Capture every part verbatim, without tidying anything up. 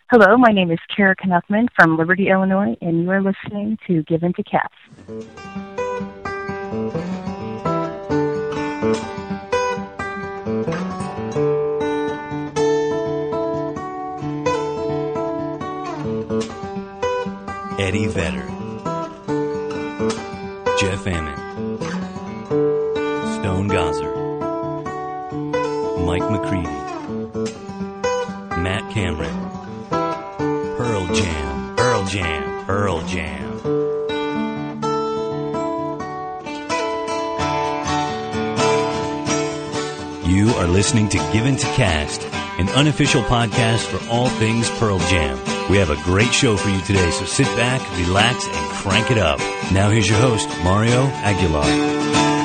Hello, my name is Kara Knuffman from Liberty, Illinois, and you are listening to Given to Cats. Eddie Vedder, Jeff Ament, Stone Gossard, Mike McCready, Matt Cameron, Pearl Jam, Pearl Jam, Pearl Jam. You are listening to Given to Cast, an unofficial podcast for all things Pearl Jam. We have a great show for you today, so sit back, relax, and crank it up. Now here's your host, Mario Aguilar.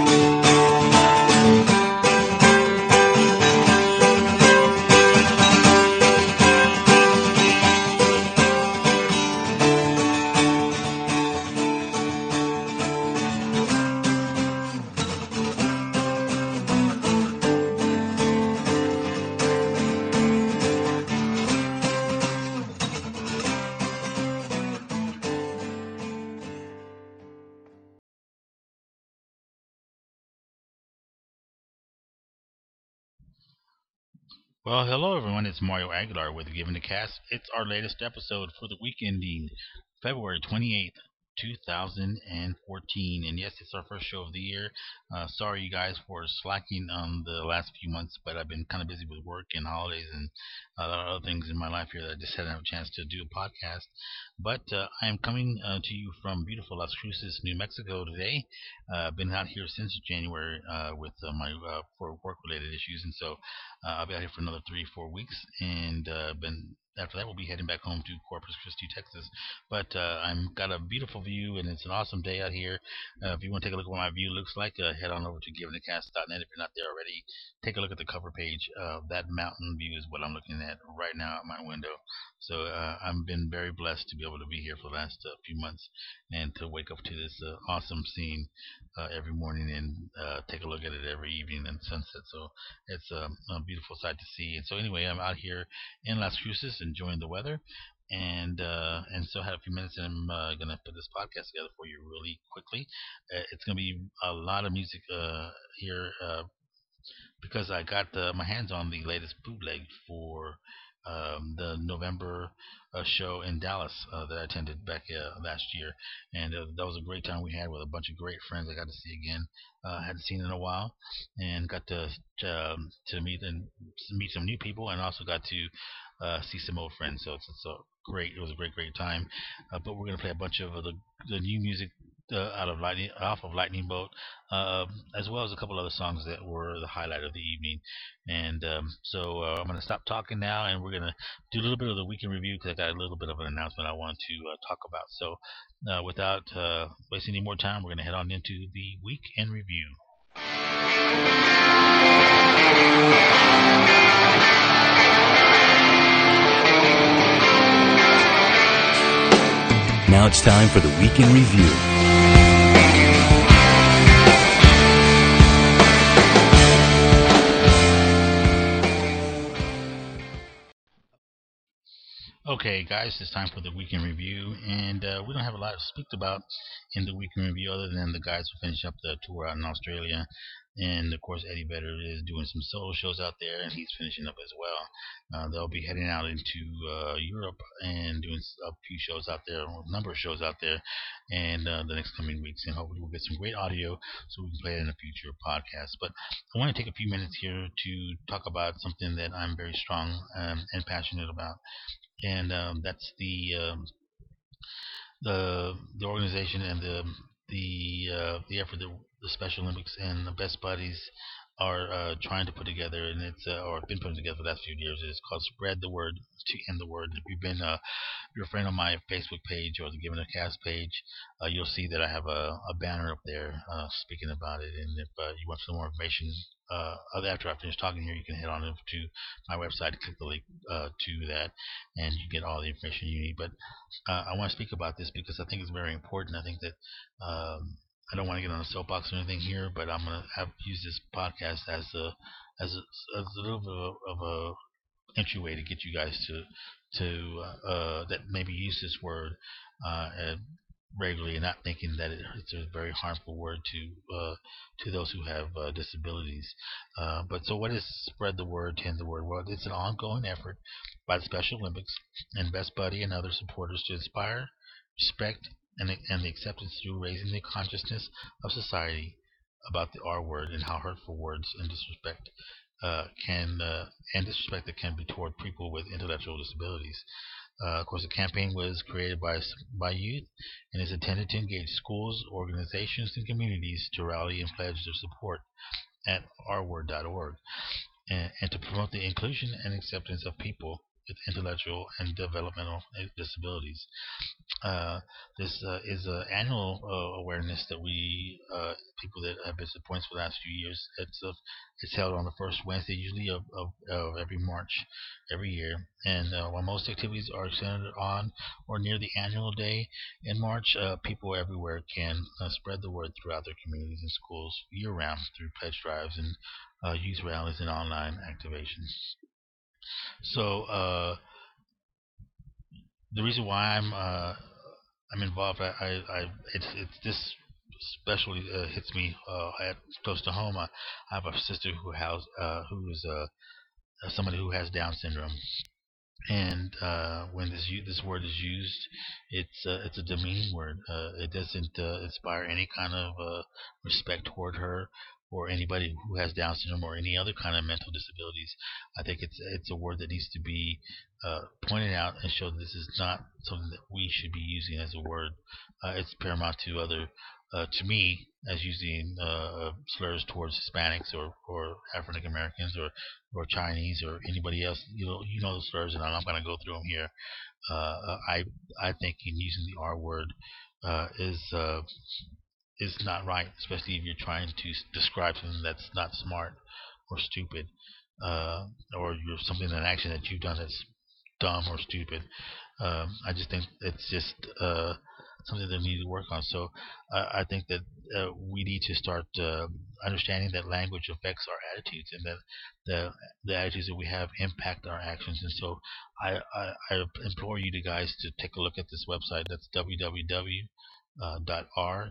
Well, hello everyone. It's Mario Aguilar with Given the Cast. It's our latest episode for the week ending February twenty-eighth, two thousand fourteen. And yes, it's our first show of the year. Uh, sorry, you guys, for slacking on the last few months, but I've been kind of busy with work and holidays and a lot of other things in my life here that I just hadn't had a chance to do a podcast. But uh, I am coming uh, to you from beautiful Las Cruces, New Mexico today. I've uh, been out here since January uh, with uh, my uh, for work-related issues, and so uh, I'll be out here for another three, four weeks, and uh, been after that we'll be heading back home to Corpus Christi, Texas. But uh, I'm got a beautiful view, and it's an awesome day out here. Uh, if you want to take a look at what my view looks like, uh, head on over to given the cast dot net. If you're not there already, take a look at the cover page. Uh, that mountain view is what I'm looking at right now out my window. So uh, I've been very blessed to be able to be here for the last uh, few months and to wake up to this uh, awesome scene uh, every morning and uh, take a look at it every evening and sunset. So it's um, a beautiful sight to see. And so anyway, I'm out here in Las Cruces enjoying the weather. And uh, and so I had a few minutes, and I'm uh, gonna put this podcast together for you really quickly. Uh, it's gonna be a lot of music uh, here uh, because I got uh, my hands on the latest bootleg for um, the November uh, show in Dallas uh, that I attended back uh, last year, and uh, that was a great time we had with a bunch of great friends I got to see again. Uh, hadn't seen in a while, and got to um, to meet and meet some new people, and also got to uh, see some old friends. So it's, it's a great. It was a great, great time. Uh, but we're gonna play a bunch of the the new music uh, out of lightning off of Lightning Bolt, uh, as well as a couple other songs that were the highlight of the evening. And um, so uh, I'm gonna stop talking now, and we're gonna do a little bit of the weekend review because I got a little bit of an announcement I want to uh, talk about. So uh, without uh, wasting any more time, we're gonna head on into the weekend review. Now it's time for the weekend review. Okay, guys, it's time for the weekend review, and uh, we don't have a lot to speak about in the weekend review other than the guys who finish up the tour out in Australia. And of course, Eddie Vedder is doing some solo shows out there, and he's finishing up as well. Uh, they'll be heading out into uh, Europe and doing a few shows out there, a number of shows out there, and uh, the next coming weeks. And hopefully, we'll get some great audio so we can play it in a future podcast. But I want to take a few minutes here to talk about something that I'm very strong um, and passionate about, and um, that's the um, the the organization and the the uh, the effort that the Special Olympics and the Best Buddies are uh, trying to put together, and it's uh, or been putting together for the last few years. It's called Spread the Word to End the Word. If you've been uh, if you're a friend on my Facebook page or the Given a Cast page, uh, you'll see that I have a, a banner up there uh, speaking about it. And if uh, you want some more information uh, after I finish talking here, you can head on over to my website and click the link uh, to that, and you get all the information you need. But uh, I want to speak about this because I think it's very important. I think that um, I don't want to get on a soapbox or anything here, but I'm going to have use this podcast as a as a, as a little bit of a entryway to get you guys to to uh, that maybe use this word uh, regularly and not thinking that it, it's a very harmful word to uh, to those who have uh, disabilities. Uh, but so what is spread the word, tend the word? Well, it's an ongoing effort by the Special Olympics and Best Buddy and other supporters to inspire, respect, and, and the acceptance through raising the consciousness of society about the R word and how hurtful words and disrespect uh, can uh, and disrespect that can be toward people with intellectual disabilities. Uh, of course, the campaign was created by by youth and is intended to engage schools, organizations, and communities to rally and pledge their support at r word dot org and, and to promote the inclusion and acceptance of people with intellectual and developmental disabilities. Uh, this uh, is an annual uh, awareness that we, uh, people that have been supporting for the last few years, it's uh, it's held on the first Wednesday, usually of, of, of every March, every year. And uh, while most activities are centered on or near the annual day in March, uh, people everywhere can uh, spread the word throughout their communities and schools year-round through pledge drives and uh, youth rallies and online activations. So uh, the reason why I'm uh, I'm involved, I, I, I it's it's this especially uh, hits me uh, at close to home. I, I have a sister who has uh, who is uh, somebody who has Down syndrome, and uh, when this this word is used, it's uh, it's a demeaning word. Uh, it doesn't uh, inspire any kind of uh, respect toward her or anybody who has Down syndrome or any other kind of mental disabilities. I think it's it's a word that needs to be uh, pointed out and show that this is not something that we should be using as a word. Uh, it's paramount to other, uh, to me, as using uh, slurs towards Hispanics or, or African Americans or, or Chinese or anybody else. You know, you know the slurs, and I'm not going to go through them here. Uh, I I think in using the R word uh, is uh, is not right, especially if you're trying to describe something that's not smart or stupid, uh, or you're something an action that you've done that's dumb or stupid. Um, I just think it's just uh, something that we need to work on. So uh, I think that uh, we need to start uh, understanding that language affects our attitudes, and that the the attitudes that we have impact our actions. And so I, I, I implore you to guys to take a look at this website. That's w w w dot r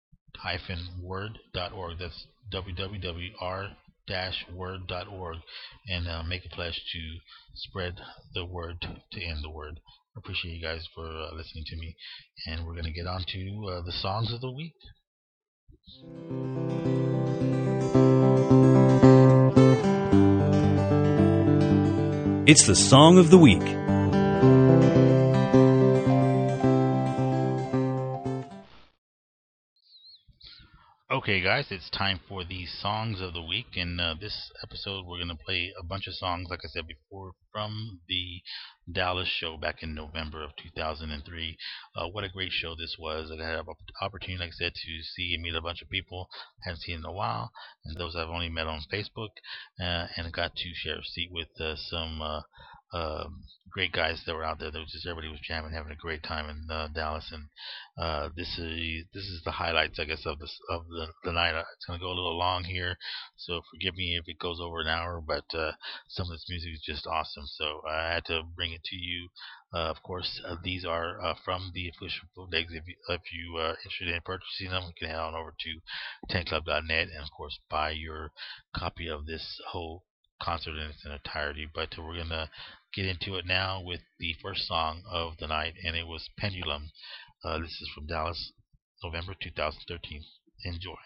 word dot org. That's w w w dot r word dot org, and uh, make a pledge to spread the word to end the word. I appreciate you guys for uh, listening to me, and we're going to get on to uh, the songs of the week. It's the song of the week. Okay, guys, it's time for the songs of the week. In uh, this episode, we're going to play a bunch of songs, like I said before, from the Dallas show back in November of two thousand three. Uh, what a great show this was. I had an opportunity, like I said, to see and meet a bunch of people I haven't seen in a while, and those I've only met on Facebook, uh, and got to share a seat with uh, some uh, uh, great guys that were out there. There was just everybody was jamming, having a great time in uh, Dallas, and uh, this is this is the highlights, I guess, of this of the, the night. It's going to go a little long here, so forgive me if it goes over an hour, but uh, some of this music is just awesome, so I had to bring it to you. Uh, of course, uh, these are uh, from the official bootlegs. If you, if you are uh, interested in purchasing them, you can head on over to ten club dot net and, of course, buy your copy of this whole concert in its entirety. But we're going to get into it now with the first song of the night, and it was Pendulum. Uh, this is from Dallas, November two thousand thirteen. Enjoy.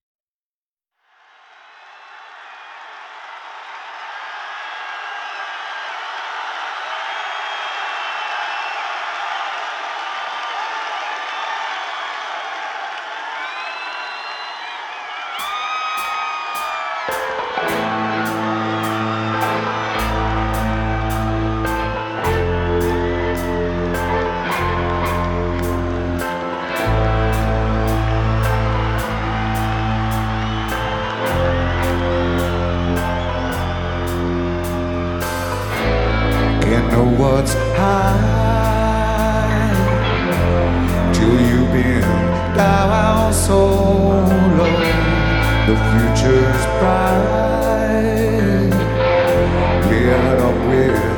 What's high till you've been down so low? The future's bright. Get up with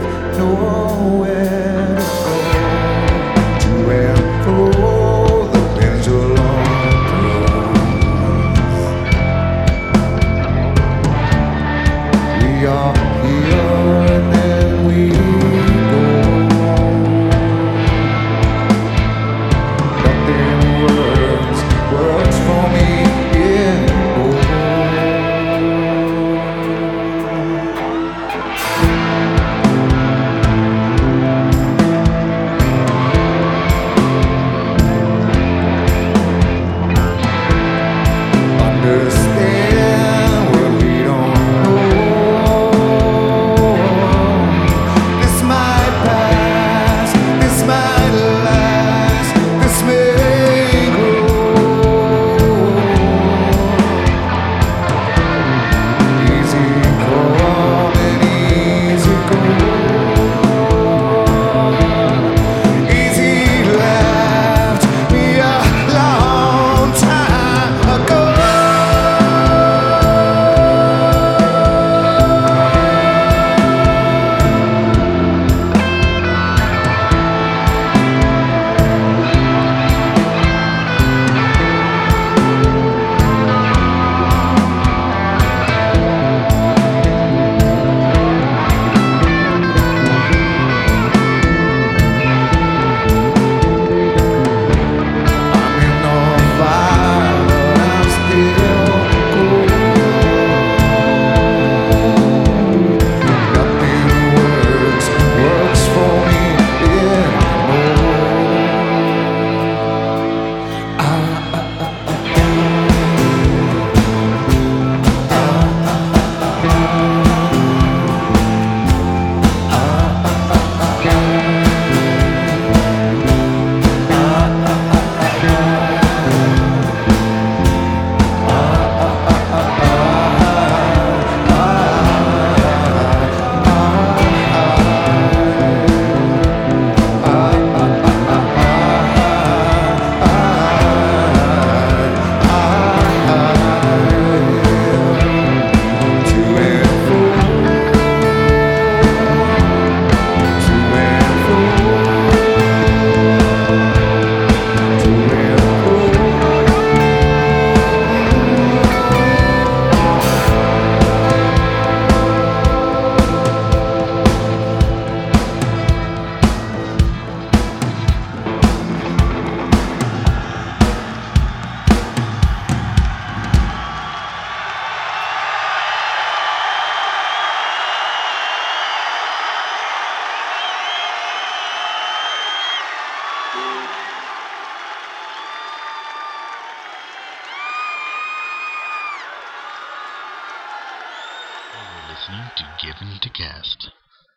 listening to Given to Cast.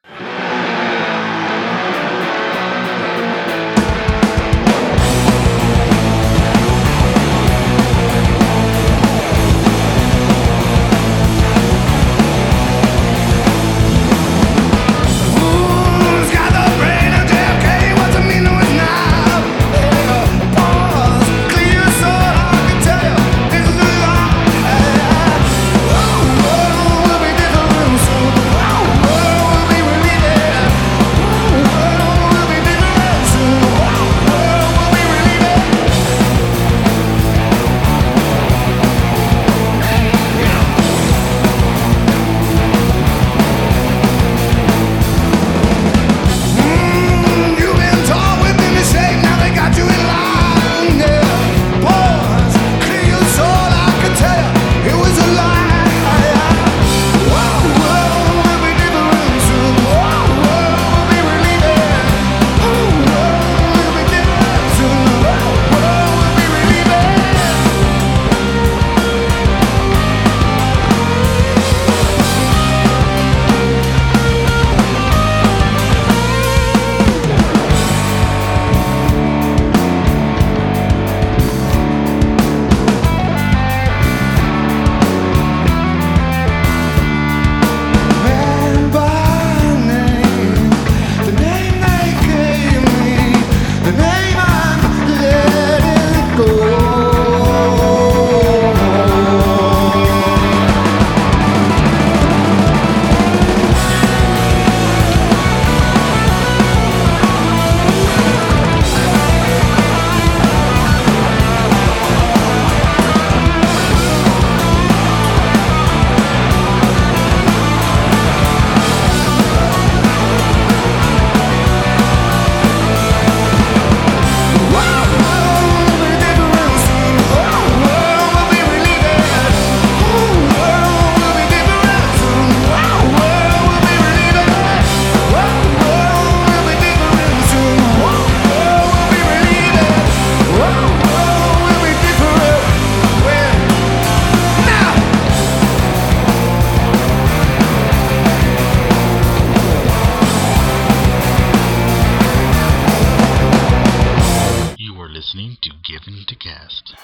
Listening to Given to Cast.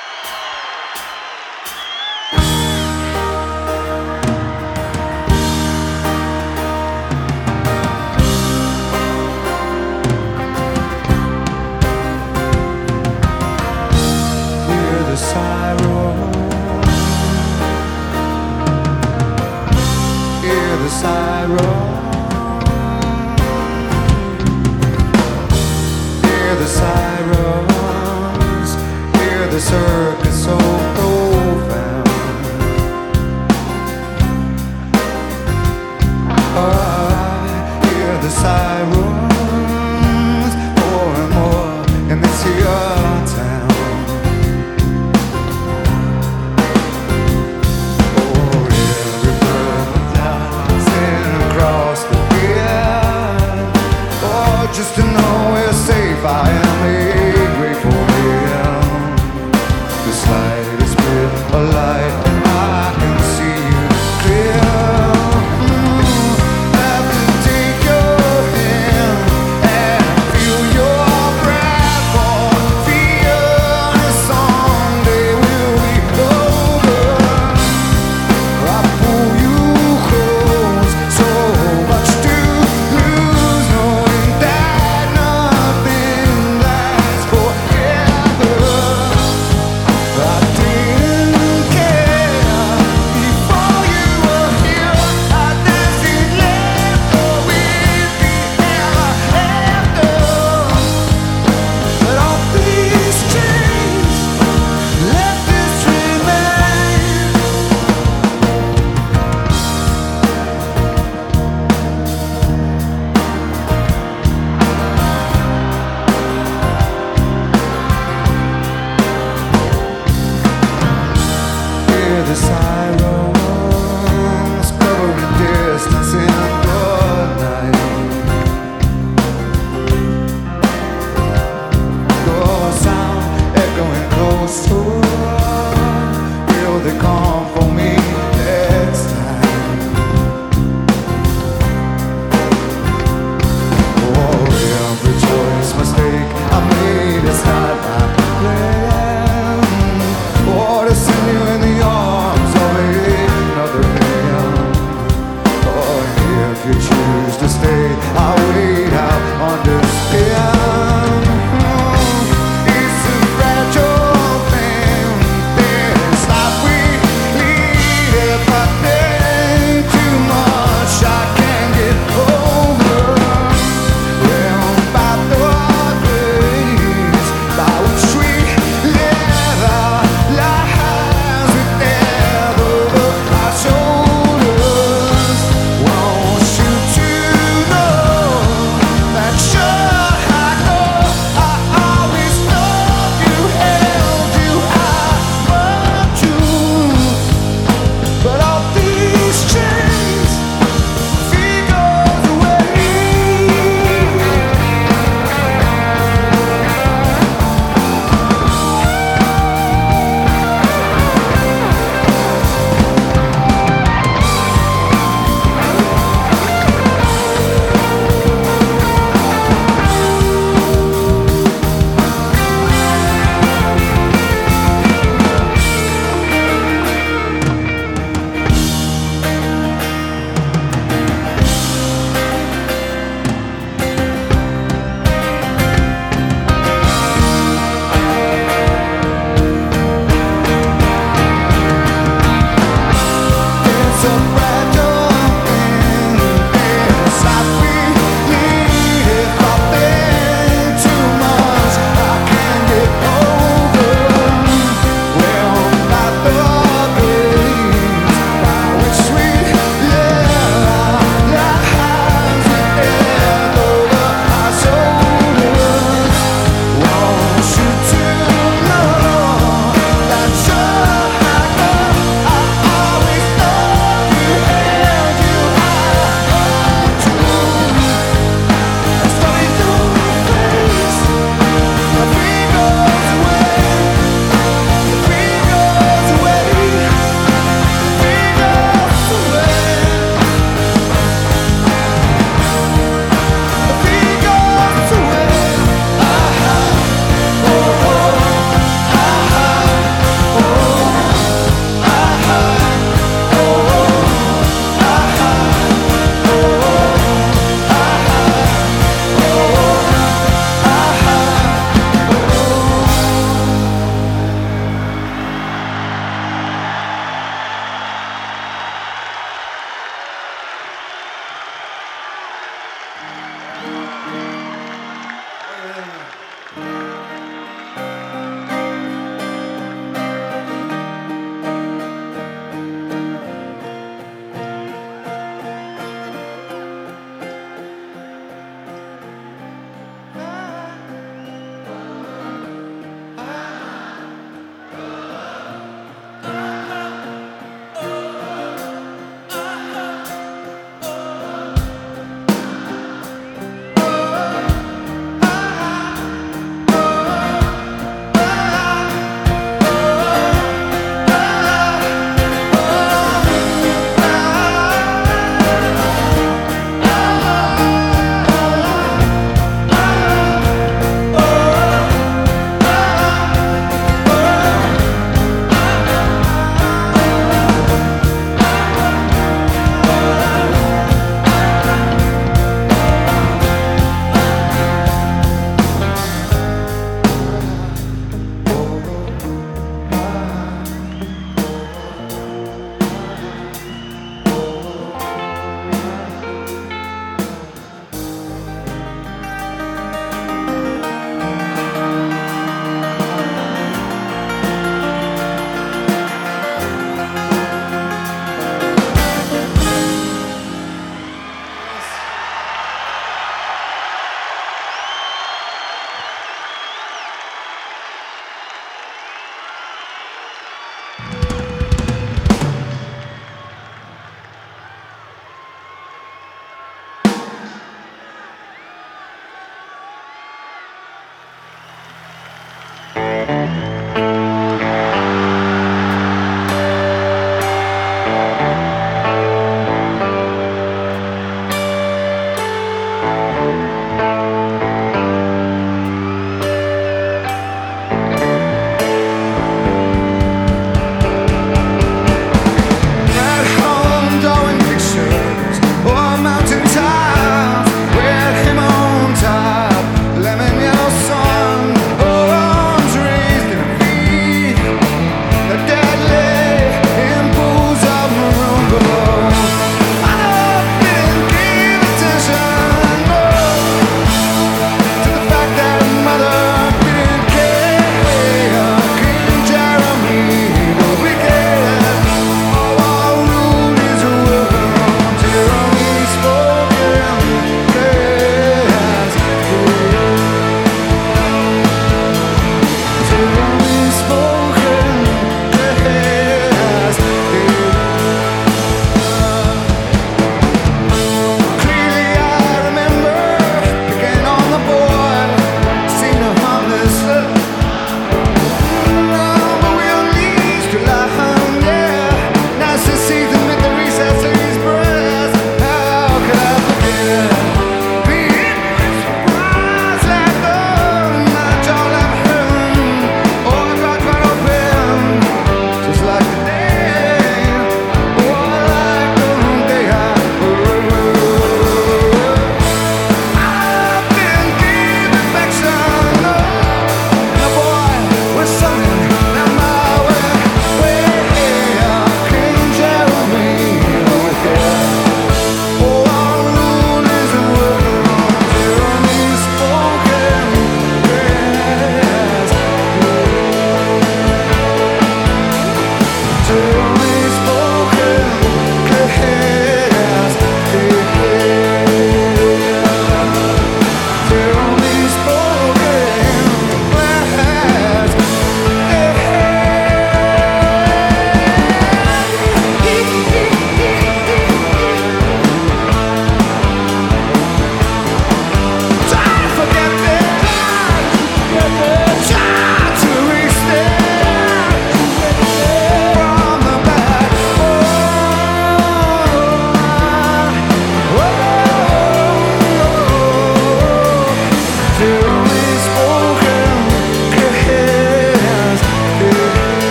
Hear the siren, hear the siren, hear the sirens, hear the circus so profound. I hear the sirens more and more in this here town. Oh, every bird dancing across the field. Oh, just to know we're safe, I am a grateful man. The slightest bit of light and I can see you clear. Mm, have to take your hand and feel your breath for fear someday will be over. I pull you close, so much to lose, knowing that nothing that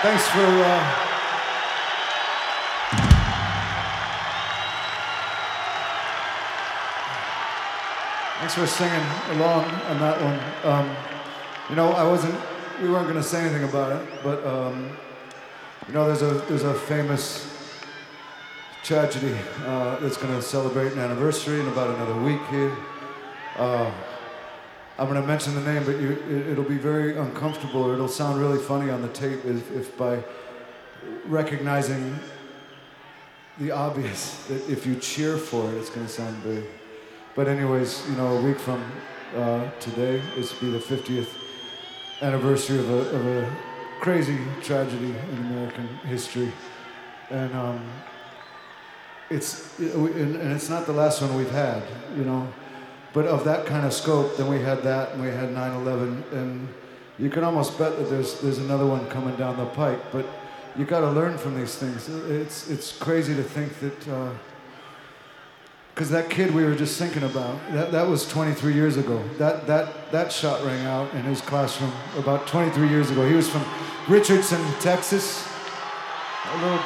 Thanks for uh, thanks for singing along on that one. Um, you know, I wasn't. We weren't going to say anything about it, but um, you know, there's a there's a famous tragedy uh, that's going to celebrate an anniversary in about another week here. Uh, I'm going to mention the name, but you, it, it'll be very uncomfortable, or it'll sound really funny on the tape if, if by recognizing the obvious, that if you cheer for it, it's going to sound big. But anyways, you know, a week from uh, today, this will be the fiftieth anniversary of a, of a crazy tragedy in American history. And um, it's and, and it's not the last one we've had, you know. But of that kind of scope, then we had that, and we had nine eleven, and you can almost bet that there's there's another one coming down the pike. But you got to learn from these things. It's it's crazy to think that, because uh, that kid we were just thinking about, that that was twenty-three years ago. That that that shot rang out in his classroom about twenty-three years ago. He was from Richardson, Texas. A little.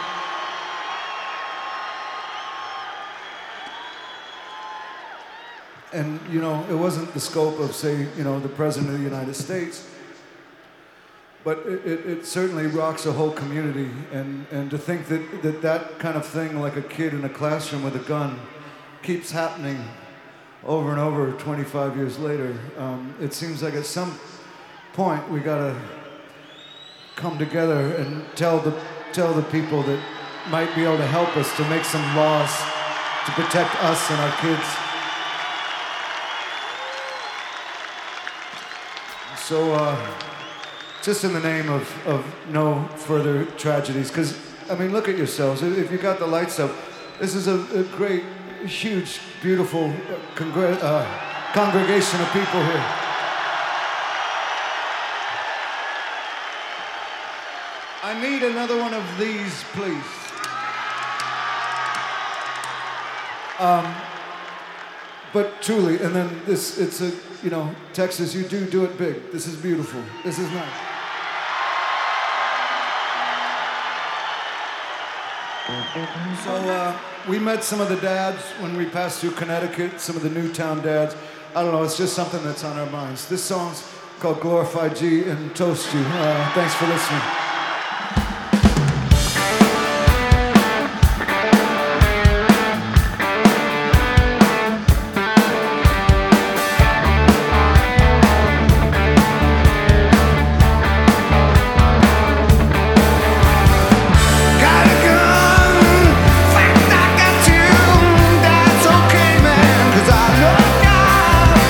And, you know, it wasn't the scope of, say, you know, the President of the United States, but it, it, it certainly rocks a whole community. And, and to think that, that that kind of thing, like a kid in a classroom with a gun, keeps happening over and over twenty-five years later, um, it seems like at some point we gotta come together and tell the, tell the people that might be able to help us to make some laws to protect us and our kids. So, uh, just in the name of, of no further tragedies, because, I mean, look at yourselves. If you got the lights up, this is a, a great, huge, beautiful uh, congr- uh, congregation of people here. I need another one of these, please. Um, but truly, and then this, it's a, you know, Texas, you do do it big. This is beautiful. This is nice. So uh, we met some of the dads when we passed through Connecticut, some of the Newtown dads. I don't know, it's just something that's on our minds. This song's called Glorified G and Toast You. Uh, thanks for listening.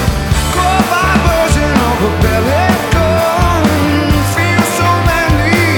Feel so manly.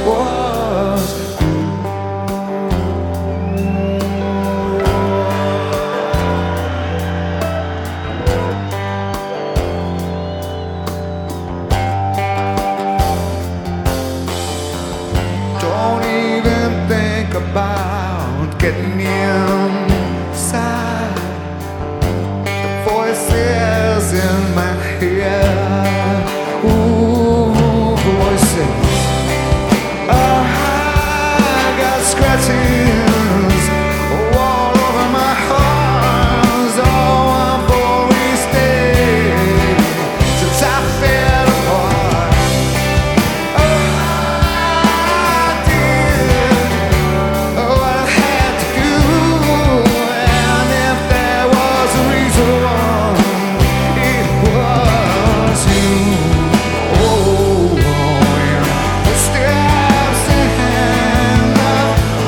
was don't even think about getting inside the voices in my head. Ooh, voices. I got scratches all over my heart. Oh, I'm for each day since I fell apart. I did what I had to do, and if there was a reason, it was you. Oh, yeah. Footsteps in the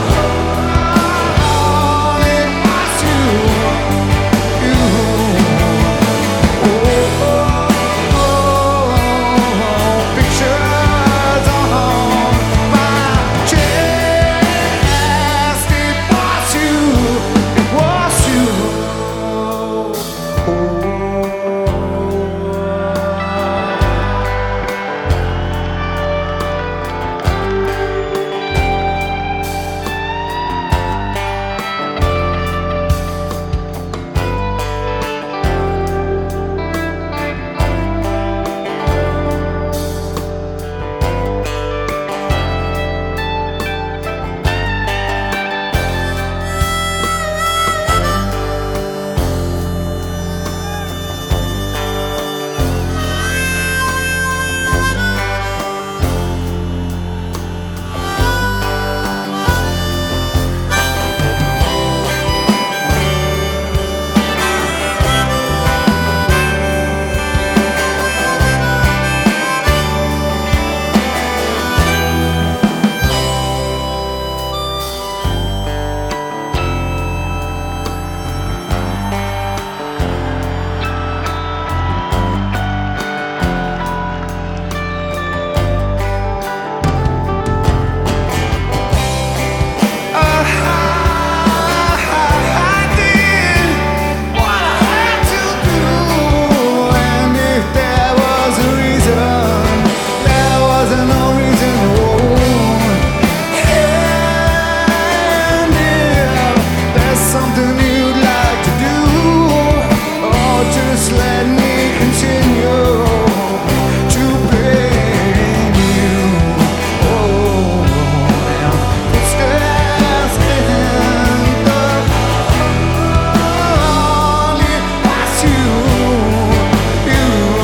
hall, it was you, you. Oh, oh, oh, pictures on my chest. It was you, it was you. Oh. Just let me continue to blame you. Oh, footsteps in the hall, it was you, you.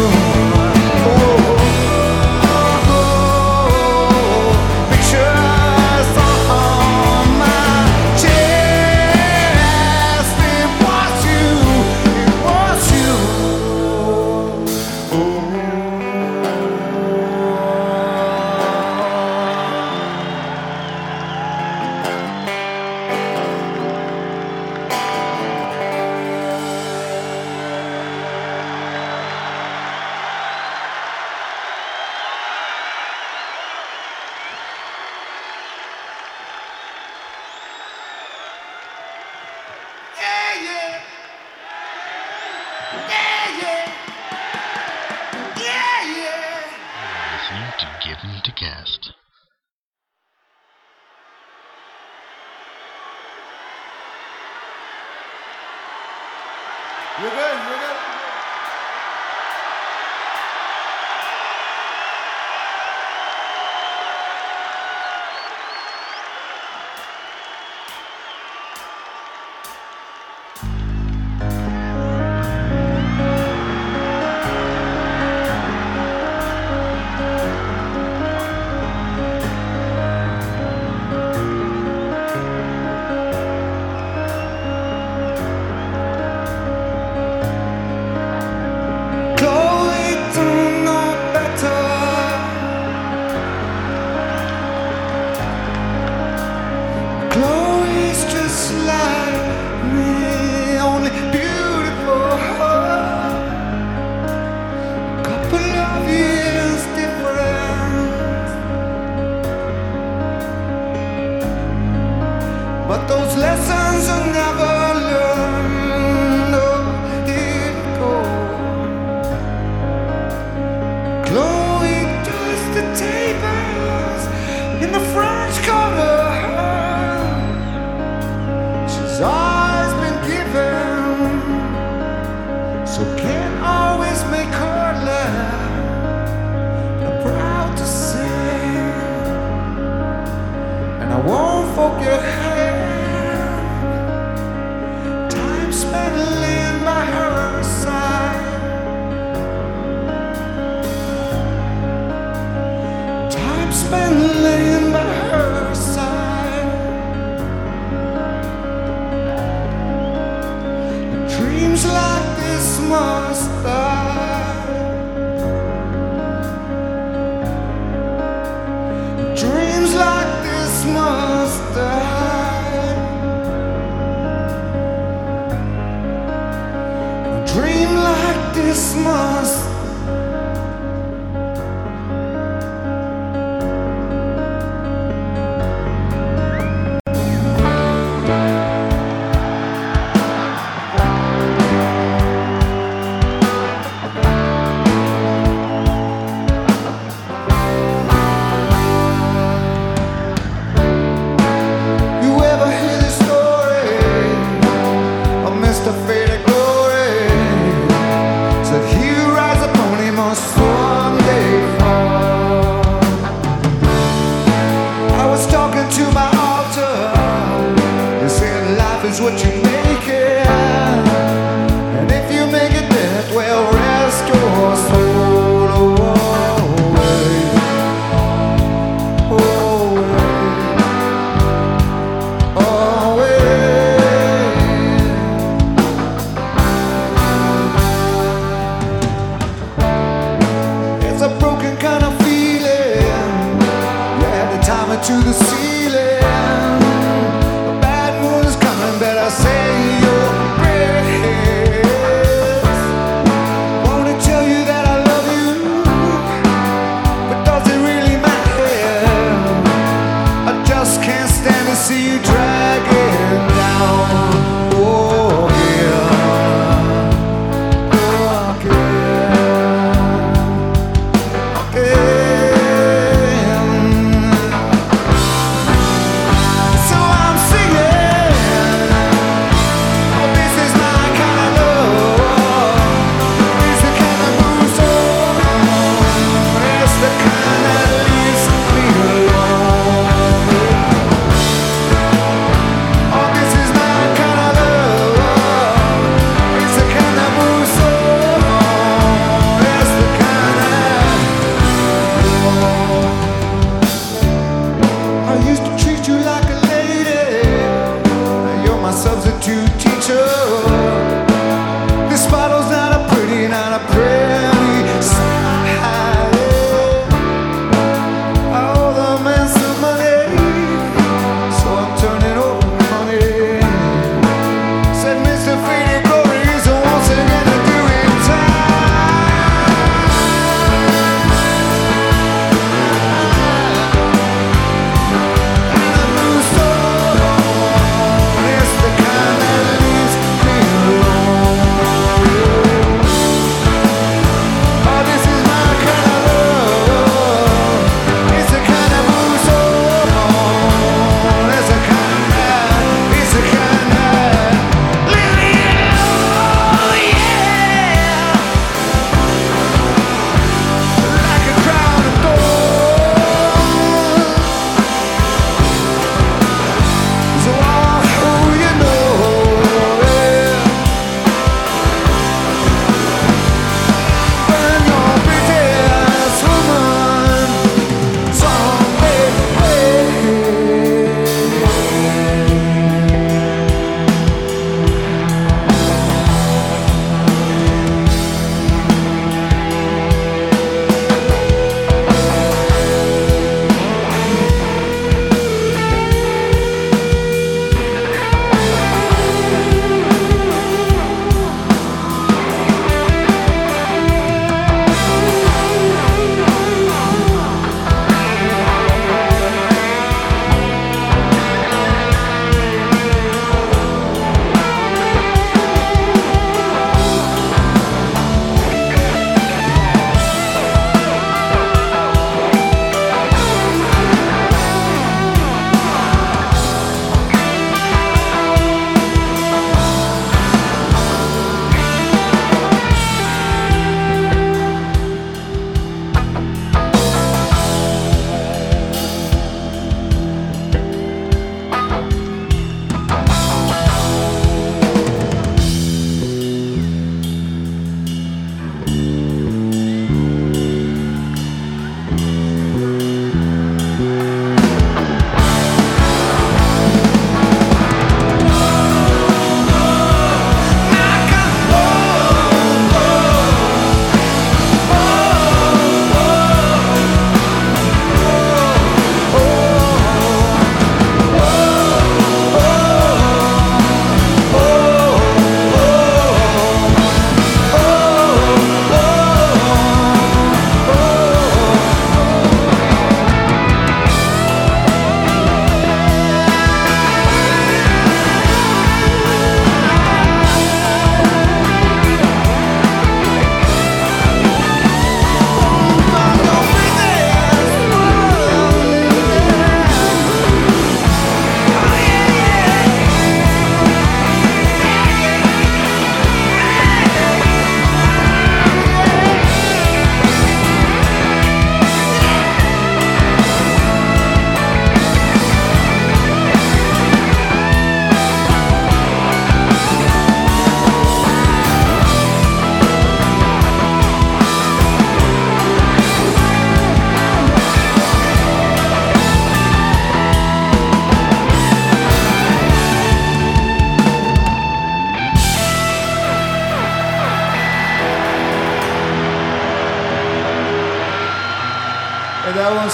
Oh, pictures on my chest. It was you, it was you. Yeah, yeah. Yeah, yeah. Yeah, yeah. Listening to Given to Cast. You're good, you're good. lessons are never learned. Oh, here it goes. Chloe does the tables in the French Quarter. She's always been given, so can't always make her laugh. I'm proud to say, and I won't forget her. Time spent laying by her side. Time spent laying by her side. Dreams like this must die. Dreams like this must die. A dream like this must. You ever hear the story of Mister Faded Glory? Said he who rides upon him must someday fall. I was talking to my altar. They said life is what you make it, and if you make it death, well, rest your soul away. It's a broken kind of feeling. You had to time it to the ceiling. A bad moon is coming, better say your prayers. Wanna tell you that I love you, but does it really matter? I just can't stand to see you dragging down. Oh, yeah. Oh, yeah. So I'm singing, oh, this is my kind of love. It's the kind that moves on. It's the kind that leaves me alone.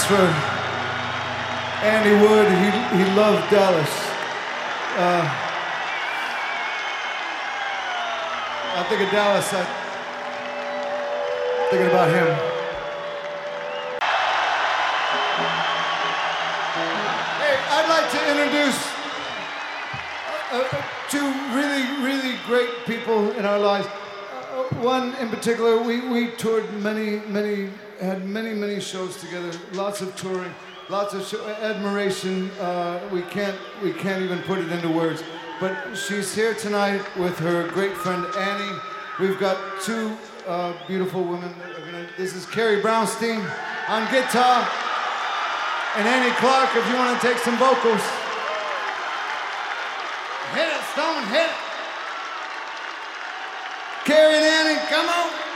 Dallas for Andy Wood. He he loved Dallas. Uh, I think of Dallas. I'm thinking about him. Hey, I'd like to introduce uh, uh, two really, really great people in our lives. Uh, one in particular, we, we toured many, many, had many, many shows together. Lots of touring, lots of show, admiration. Uh, we can't, we can't even put it into words. But she's here tonight with her great friend Annie. We've got two uh, beautiful women. That are gonna, this is Carrie Brownstein on guitar, and Annie Clark, if you want to take some vocals. Hit it, Stone, hit it. Carrie and Annie, come on.